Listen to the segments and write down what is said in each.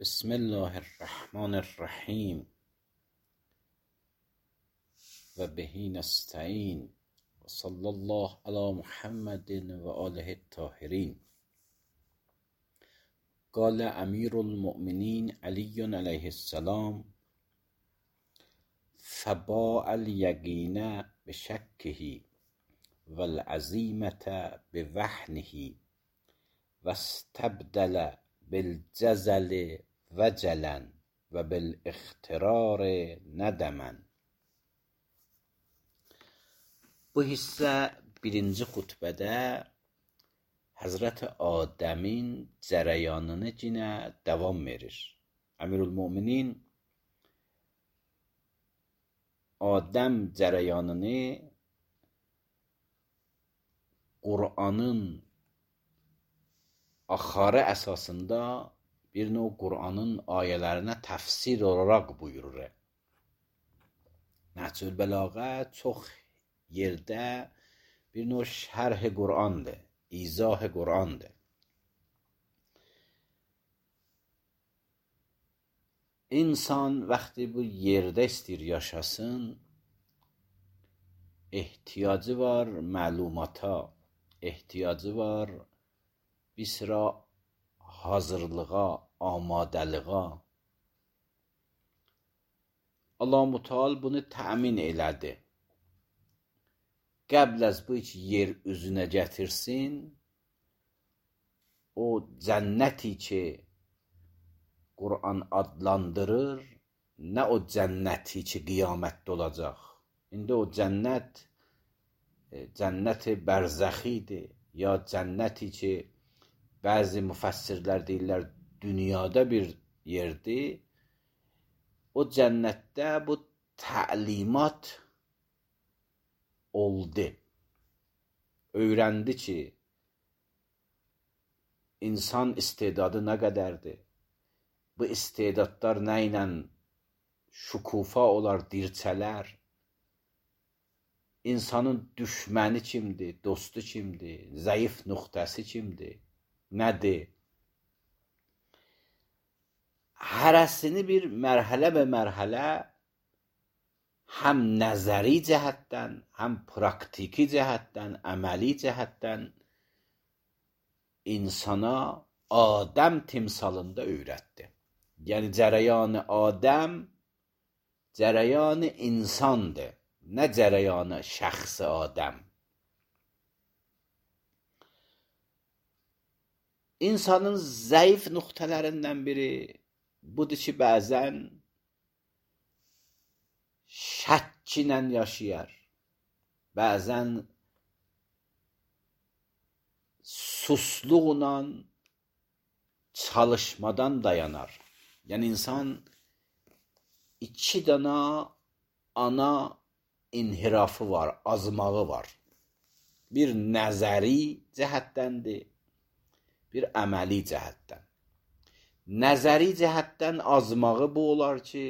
بسم الله الرحمن الرحیم و بهی نستعین و صلی الله علی محمد و آله الطاهرین. قال امیر المؤمنین علی علیه السلام فباع الیقین بشکه و العزیمة بوهنه و استبدل بالجزل وجلا و بالاخترار ندما. Bu hissə birinci xutbədə Həzrət Adəmin cərəyanını yenə davam verir. Əmirülmüminin Adəm cərəyanını Qur'anın axarı əsasında bir növ Qur'anın ayələrinə təfsir olaraq buyurur. Nəhcül Bəlağə çox yerdə bir növ şərh Qur'andır, izah Qur'andır. İnsan vaxtı bu yerdə istəyir yaşasın, ehtiyacı var məlumata, ehtiyacı var bir sıra hazırlığa, amadəliğa. Allah-u Teala bunu təmin elədi. Qəbl az bu hiç yer üzünə gətirsin, o cənnəti ki Qur'an adlandırır, nə o cənnəti ki qiyamətdə olacaq. İndi o cənnət-i bərzəxidir, ya cənnəti ki bəzi müfəssirlər deyirlər dünyada bir yerdir. O cənnətdə bu təlimat oldu. Öyrəndi ki insan istedadı nə qədərdir? Bu istedadlar nə ilə şükufa olar, dirçələr? İnsanın düşməni kimdir, dostu kimdir, zəif nöqtəsi kimdir, nədir? Hərəsini bir mərhələ və mərhələ həm nəzəri cəhətdən, həm praktiki cəhətdən, əməli cəhətdən insana Adəm timsalında öyrətdi. Yəni cərəyanı Adəm, cərəyanı insandır, nə cərəyanı şəxsi Adəm. İnsanın zəif nöqtələrindən biri budur ki, bəzən şəkk ilə yaşayar, bəzən susluqla çalışmadan dayanar. Yəni insan iki dana ana inhirafı var, azmağı var. Bir nəzəri cəhətdəndir, bir əməli cəhətdən. Nəzəri cəhətdən azmağı bu olar ki,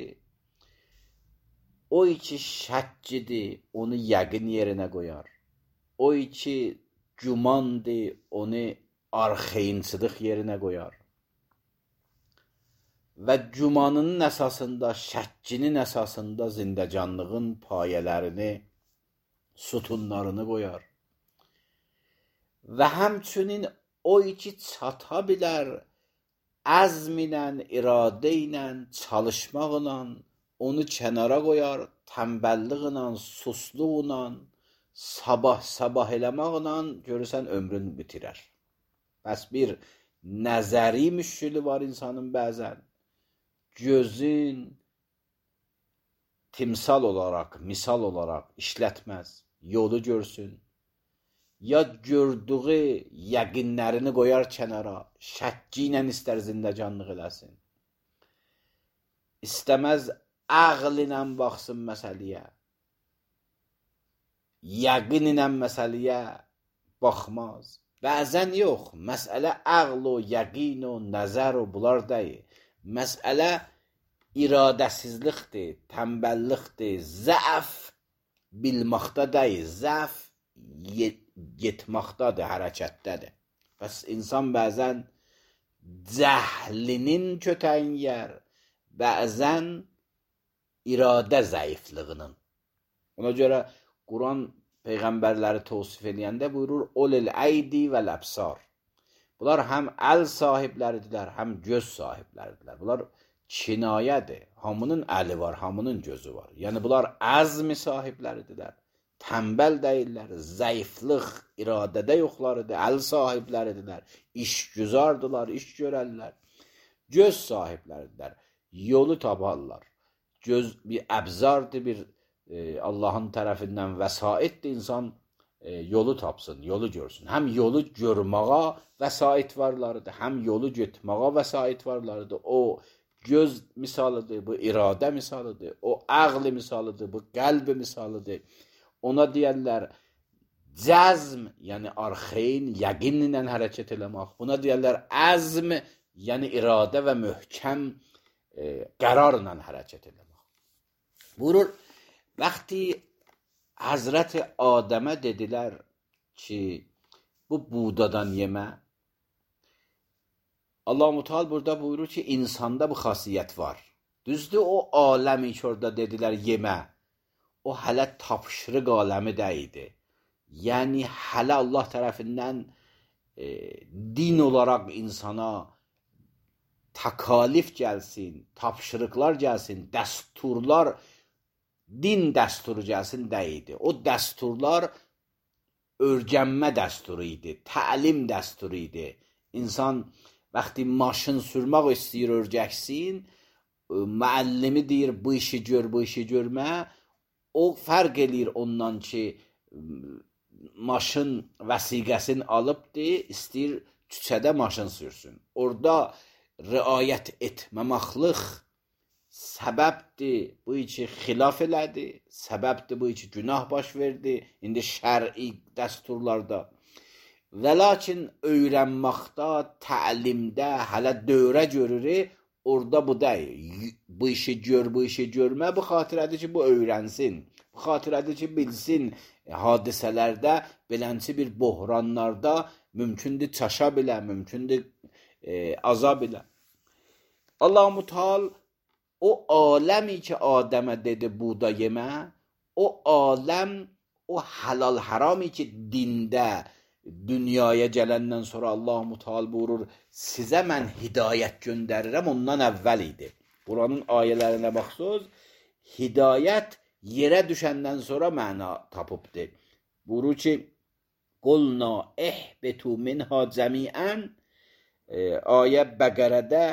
o iki şəkkidir, onu yəqin yerinə qoyar. O iki gümandır, onu arxeyinçılıq yerinə qoyar. Və gümanının əsasında, şəkkinin əsasında zindəcanlığın payələrini, sütunlarını qoyar. Və həmçinin o iki çata bilər, əzm ilə, iradə ilə, çalışmaqla onu kənara qoyar, tənbəlliqlə, susluqla, sabah eləmaqla görürsən ömrünü bitirər. Bəs bir nəzəri müşkülü var insanın bəzən. Gözün timsal olaraq, misal olaraq işlətməz, yolu görsün. Ya gördüğü yəqinlərini qoyar kənara, şəkki ilə istər zindəcanlıq eləsin. İstəməz ağl ilə baxsın məsələyə. Yəqin ilə məsələyə baxmaz. Bəzən yox, məsələ ağl o, yəqin o, nəzər o, bunlar deyil. Məsələ iradəsizlikdir, tənbəllikdir, zəf bilmaqda deyil, zəf getmaqdadır, hərəkətdədir. Bəs insan bəzən cəhlinin kötəyin yer, bəzən iradə zəifliyinin. Ona görə Quran peyğəmbərləri təvsif edəndə buyurur: "Ulul eydi vel absar." Bunlar həm əl sahibləridirlər, həm göz sahibləridirlər. Bunlar kinayədir. Hamının əli var, hamının gözü var. Yəni bunlar əzmi sahibləridirlər. Tənbəl deyirlər, zəiflik iradədə yoxlarıdır, əl sahibləridirlər, işgüzardılar, iş görərlər. Göz sahibləridirlər, yolu taparlar. Göz bir əbzardır, bir Allahın tərəfindən vəsaitdir, insan yolu tapsın, yolu görsün. Həm yolu görməyə vəsait varlarıdır, həm yolu getməyə vəsait varlarıdır. O göz misalıdır, bu iradə misalıdır, o ağlı misalıdır, bu qəlb misalıdır. Ona deyərlər cəzm, yəni arxeyn, yəqinlə hərəkət eləmək. Buna deyərlər əzm, yəni iradə və möhkəm qərarla hərəkət eləmək. Buyurur, vaxtı Həzrət Adəmə dedilər ki, bu buğdadan yemə. Allah-u Teala burada buyurur ki, insanda bu xasiyyət var. Düzdür, o aləmi ki, orada dedilər yemə. O hələ tapşırıq aləmi deyildi. Yəni hələ Allah tərəfindən din olaraq insana təkalif gəlsin, tapşırıqlar gəlsin, dəsturlar, din dəsturu gəlsin deyildi. O dəsturlar öyrənmə dəsturu idi, təlim dəsturu idi. İnsan vaxtı maşın sürmək istəyir, öyrəksin, müəllimi deyir, bu işi gör, bu işi görmə. O fərq eləyir ondan ki, maşın vəsiqəsini alıbdır, istəyir küçədə maşın sürsün. Orada riayət etməməklik səbəbdir, bu içi xilaf elədi, səbəbdir, bu içi günah baş verdi, indi şəri dəsturlarda. Və lakin öyrənməkdə, təlimdə, hələ dövrə görürük, orada bu deyil. Bu işi gör, bu işi görmə, bu xatirədir ki, bu öyrənsin. Bu xatirədir ki, bilsin, hadisələrdə, belənçi bir bohranlarda mümkündür çaşa bilə, mümkündür aza bilə. Allah-u Teala o aləmi ki, Adəmə dedi, buğda yemə, o aləm, o halal harami ki, dində, dünyaya gələndən sonra Allah-u Teala buyurur, sizə mən hidayət göndərirəm, ondan əvvəl idi. Buranın ayələrinə baxsınız, hidayət yerə düşəndən sonra məna tapıbdır. Buyurur ki, qulna ihbitu minha cəmiən, ayə Bəqərədə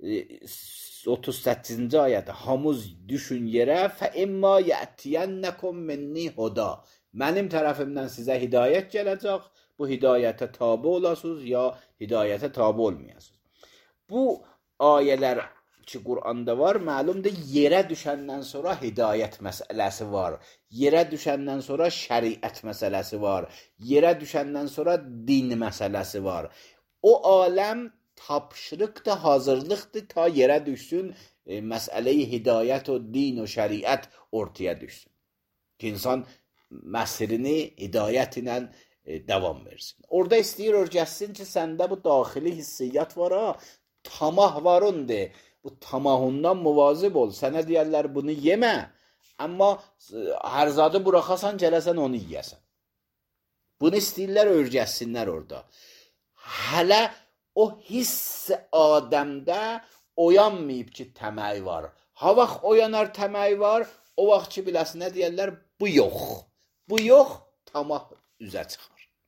38-ci ayədə, hamız düşün yerə, fə imma yətiyənnəkum minni huda. Mənim tərəfimdən sizə hidayət gələcək, bu hidayətə tabi olasınız ya hidayətə tabi olmayasınız. Bu ayələr ki, Quranda var, məlumdur, yerə düşəndən sonra hidayət məsələsi var, yerə düşəndən sonra şəriət məsələsi var, yerə düşəndən sonra din məsələsi var. O aləm tapşırıqdır, hazırlıqdır ta yerə düşsün, məsələyi hidayət o din o şəriət ortaya düşsün. Ki, insan məsrini hidayət ilə davam versin. Orada istəyir örgəsin ki, səndə bu daxili hissiyyat var ha, tamah varındır. Bu tamahundan muvazib ol. Sənə deyərlər bunu yemə, amma hər zadı buraxasan, gələsən onu yiyəsən. Bunu istəyirlər örgəsinlər orada. Hələ o hiss Adəmdə oyanmayıb ki, təməyi var. Ha vaxt oyanar təməyi var, o vaxt ki, biləsinə deyərlər bu yox. Bu yox, tamah üzə çıxar.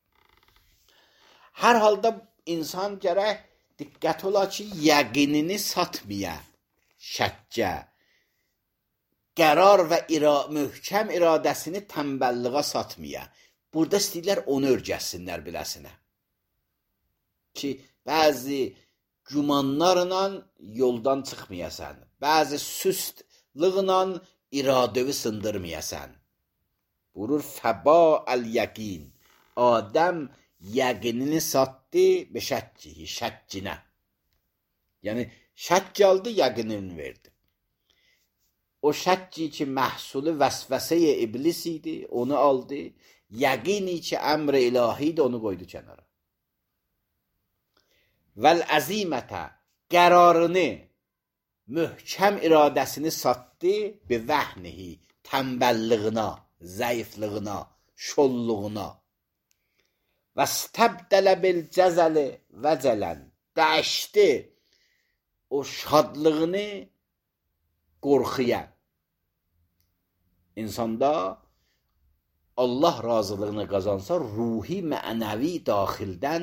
Hər halda insan gərək diqqət ola ki, yəqinini satmaya, şəkkə, qərar və möhkəm iradəsini tənbəlliğə satmaya. Burada istəyirlər onu örgəsinlər biləsinə. Ki, bəzi gümanlarla yoldan çıxmayasan, bəzi süstlıqla iradəvi sındırmayasan. Buyurur, fəba əl-yəqin. Adəm yəqinini satdı və şəkkinə. Yəni, şəkk aldı, yəqinini verdi. O şəkki ki, məhsulu vəsvəsə-i iblis idi, onu aldı. Yəqini ki, əmr-i ilahi idi, onu qoydu kənara. vəl-əzimətə qərarını, möhkəm iradəsini satdı bi vəhnihi, tənbəlliyinə, zəifliyinə, şolluğuna. Və stəbdələ bil cəzəli vəcələn, dəyişdi o şadlığını qorxuya. İnsanda Allah razılığını qazansa, ruhi, mənəvi daxildən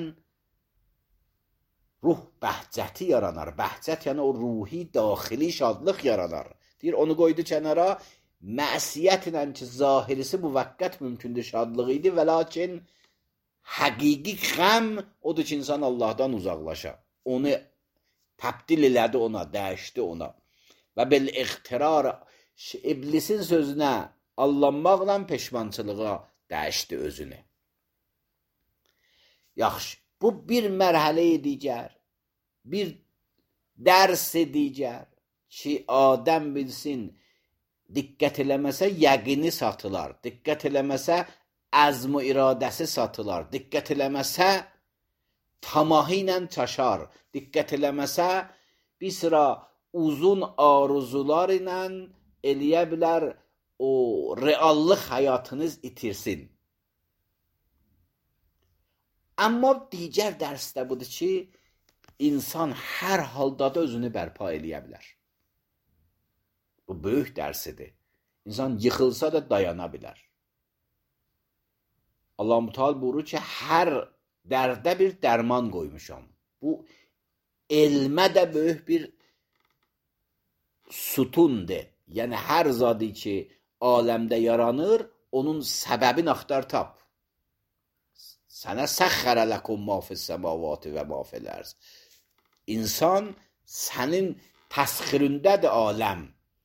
ruh bəhcəti yaranar. Bəhcət yəni o ruhi, daxili şadlıq yaranar. Deyir, onu qoydu kənara, məsiyət ilə ki, zahirisi müvəqqət mümkündür şadlıq idi və lakin həqiqi qəm odur ki, insan Allahdan uzaqlaşa. Onu təbdil elədi ona, dəyişdi ona. Və bil ixtirar, iblisin sözünə allanmaqla peşmançılığa dəyişdi özünü. Yaxşı, bu bir mərhələ-i digər, bir dərs-i digər ki, Adəm bilsin, diqqət eləməsə yəqini satılar, diqqət eləməsə əzm-i iradəsi satılar, diqqət eləməsə tamahı ilə çaşar, diqqət eləməsə bir sıra uzun arzular ilə eləyə bilər o reallıq həyatınız itirsin. Amma digər dərsdə budur ki, insan hər halda da özünü bərpa eləyə bilər. Bu böyük dərsidir. İnsan yıxılsa da dayana bilər. Allah-u Teala buyurur ki, hər dərdə bir dərman qoymuşam. Bu elmə də böyük bir sütundur. Yəni hər zadı ki, aləmdə yaranır, onun səbəbini axtar tap. Sənə səxxərə ləkum ma fis-səmavati və ma fil-ərz. İnsan sənin təsxirindədir aləm.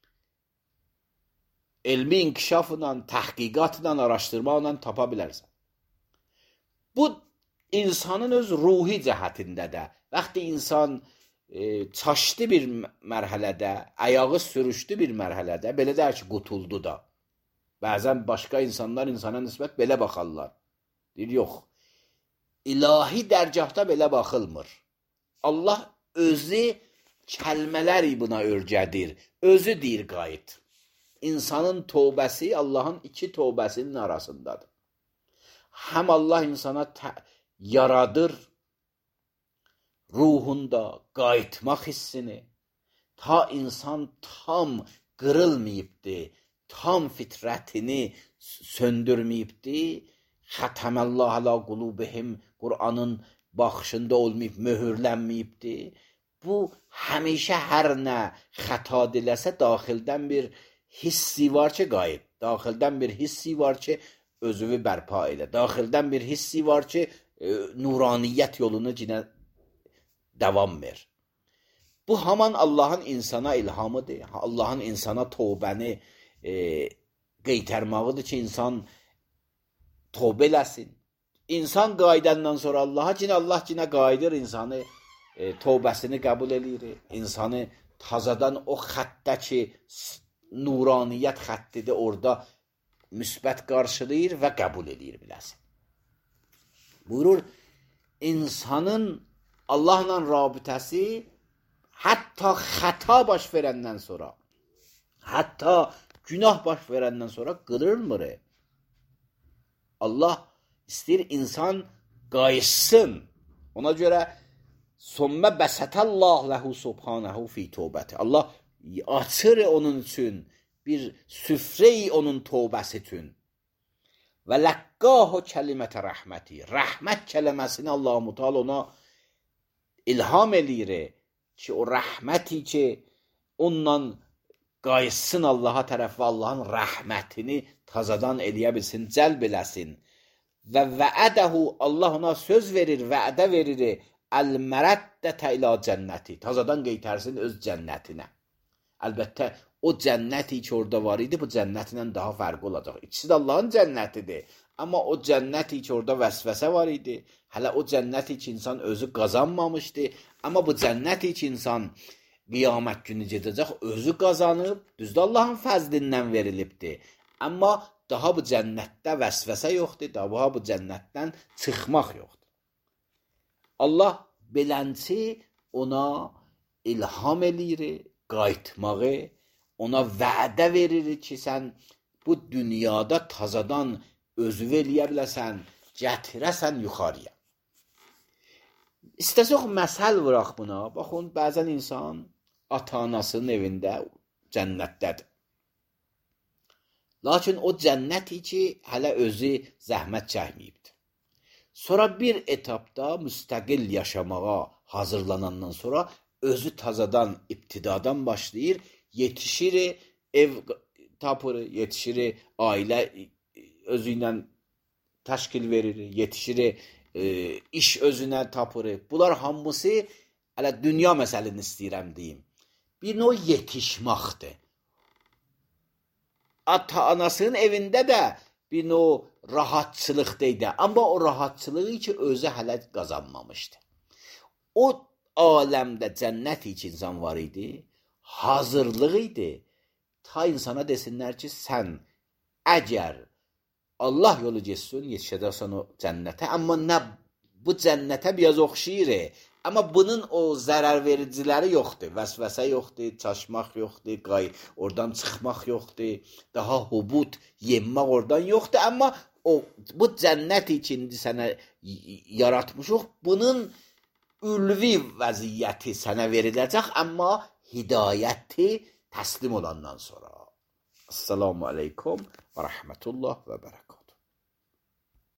Elmi inkişafla, təhqiqatla, araşdırmaqla tapa bilərsən. Bu, insanın öz ruhi cəhətində də. Vaxtı insan çaşdı bir mərhələdə, ayağı sürüşdü bir mərhələdə, belə deyər ki, qutuldu da. Bəzən başqa insanlar insana nisbət belə baxarlar. Deyir, yox, ilahi dərgahda belə baxılmır. Allah özü kəlmələri buna örgədir, özü deyir qayıt. İnsanın tövbəsi Allahın iki tövbəsinin arasındadır. Həm Allah insana yaradır ruhunda qayıtmaq hissini, ta insan tam qırılmayıbdır, tam fitrətini söndürməyibdir, xətəməllah alə qulubihim, Qur'anın baxışında olmayıb, möhürlənməyibdir. Bu, həmişə hər nə xəta diləsə, daxildən bir hissi var ki, qayıt. Daxildən bir hissi var ki, özünü bərpa elə. Daxildən bir hissi var ki, nuraniyyət yolunu cinə davam ver. Bu, haman Allahın insana ilhamıdır. Allahın insana tövbəni qeytərmağıdır ki, insan tövbə eləsin. İnsan qayıdandan sonra Allaha, Allah cinə qayıdır, insanı tövbəsini qəbul eləyir. İnsanı tazadan o xəttə ki, nuraniyyət xəttidir, orada müsbət qarşılayır və qəbul edir biləsin. Buyurur, insanın Allahla rabitəsi hətta xəta baş verəndən sonra, hətta günah baş verəndən sonra qırılmır. Allah istəyir insan qayışsın. Ona görə Sümmə bəsətəllah ləhu subhanəhu fi tövbəti. Allah açır onun üçün bir süfrə-i onun tövbəsi üçün. Və ləqqahu kəlimətə rəhməti. Rəhmət kəlməsini Allah-u Teala ona ilham eləyir ki, o rəhməti ki, onunla qayıtsın Allaha tərəf və Allahın rəhmətini tazadan eləyə bilsin, cəlb eləsin. Və vəədəhu, Allah ona söz verir, vəədə verir, əl-mərəddətə ilə cənnəti, tazadan qeytərsin öz cənnətinə. Əlbəttə, o cənnəti ki, orada var idi, bu cənnətinlə daha fərqi olacaq. İkisi də Allahın cənnətidir. Amma o cənnəti ki, orada vəsvəsə var idi, hələ o cənnəti ki, insan özü qazanmamışdı. Amma bu cənnəti ki, insan qiyamət günü gedəcək, özü qazanıb, düzdür Allahın fəzlindən verilibdir. Amma daha bu cənnətdə vəsvəsə yoxdur, daha bu cənnətdən çıxmaq yoxdur. Allah Beləncə ona ilham eləyir, qayıtmağı, ona vədə verir ki, sən bu dünyada tazadan özü eləyə biləsən, gətirəsən yuxarıya. İstəsək məsəl vuraq buna. Baxın, bəzən insan ata-anasının evində cənnətdədir. Lakin o cənnəti ki, hələ özü zəhmət çəkməyibdir. Sonra bir etapda müstəqil yaşamağa hazırlanandan sonra özü tazadan, ibtidadan başlayır, yetişir, ev tapır, yetişir, ailə özü ilə təşkil verir, yetişir, iş özünə tapır. Bunlar hamısı hələ dünya məsələni istəyirəm deyim. Bir növ yetişməkdir. Ata-anasının evində də bir növ rahatçılıqdaydı. Amma o rahatçılığı ki, özü hələ qazanmamışdı. O aləmdə cənnət için insan var idi, hazırlığı idi. Ta insana desinlər ki, sən əgər Allah yolu geçsin, yetişəcəksən o cənnətə. Amma nə bu cənnətə biraz oxşayır. Amma bunun o zərər vericiləri yoxdur. Vəsvəsə yoxdur, çaşmaq yoxdur, oradan çıxmaq yoxdur, daha hubut yemək oradan yoxdur. Amma bu cənnət içində sənə yaratmışıq. Bunun ülvi vəziyyəti sənə veriləcək, amma hidayəti təslim olandan sonra. Assalamu aleykum və rəhmətullah və bərəkət.